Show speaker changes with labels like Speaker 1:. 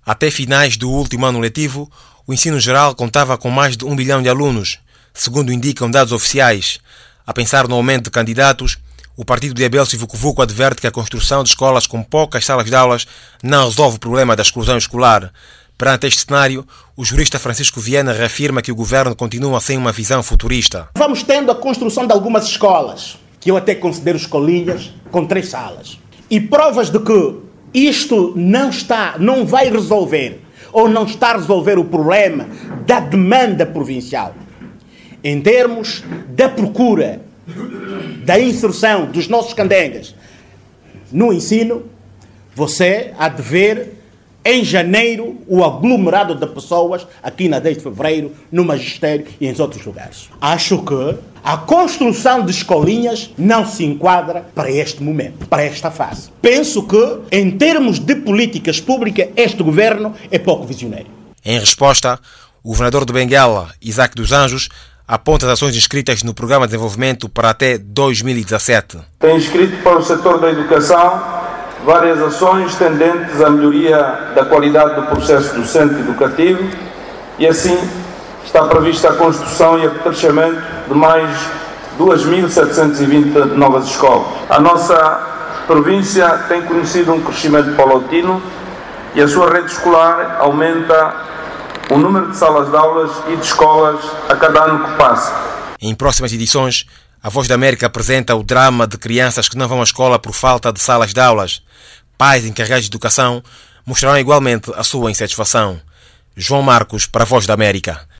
Speaker 1: Até finais do último ano letivo, o ensino geral contava com mais de 1 milhão de alunos, segundo indicam dados oficiais. A pensar no aumento de candidatos, o partido de Abel Civucovuco adverte que a construção de escolas com poucas salas de aulas não resolve o problema da exclusão escolar. Perante este cenário, o jurista Francisco Viana reafirma que o governo continua sem uma visão futurista.
Speaker 2: Vamos tendo a construção de algumas escolas, que eu até considero escolinhas, com 3 salas. E provas de que isto não vai resolver, ou não está a resolver o problema da demanda provincial. Em termos da procura, da inserção dos nossos candengas no ensino, você há de ver em janeiro o aglomerado de pessoas aqui na 10 de fevereiro, no magistério e em outros lugares. Acho que a construção de escolinhas não se enquadra para este momento, para esta fase. Penso que, em termos de políticas públicas, este governo é pouco visionário.
Speaker 1: Em resposta, o governador de Benguela, Isaac dos Anjos, aponta as ações inscritas no Programa de Desenvolvimento para até 2017.
Speaker 3: Tem inscrito para o setor da educação várias ações tendentes à melhoria da qualidade do processo docente educativo e assim está prevista a construção e aperfeiçoamento de mais 2.720 novas escolas. A nossa província tem conhecido um crescimento paulatino e a sua rede escolar aumenta o número de salas de aulas e de escolas a cada ano que passa.
Speaker 1: Em próximas edições, a Voz da América apresenta o drama de crianças que não vão à escola por falta de salas de aulas. Pais encarregados de educação mostrarão igualmente a sua insatisfação. João Marcos para a Voz da América.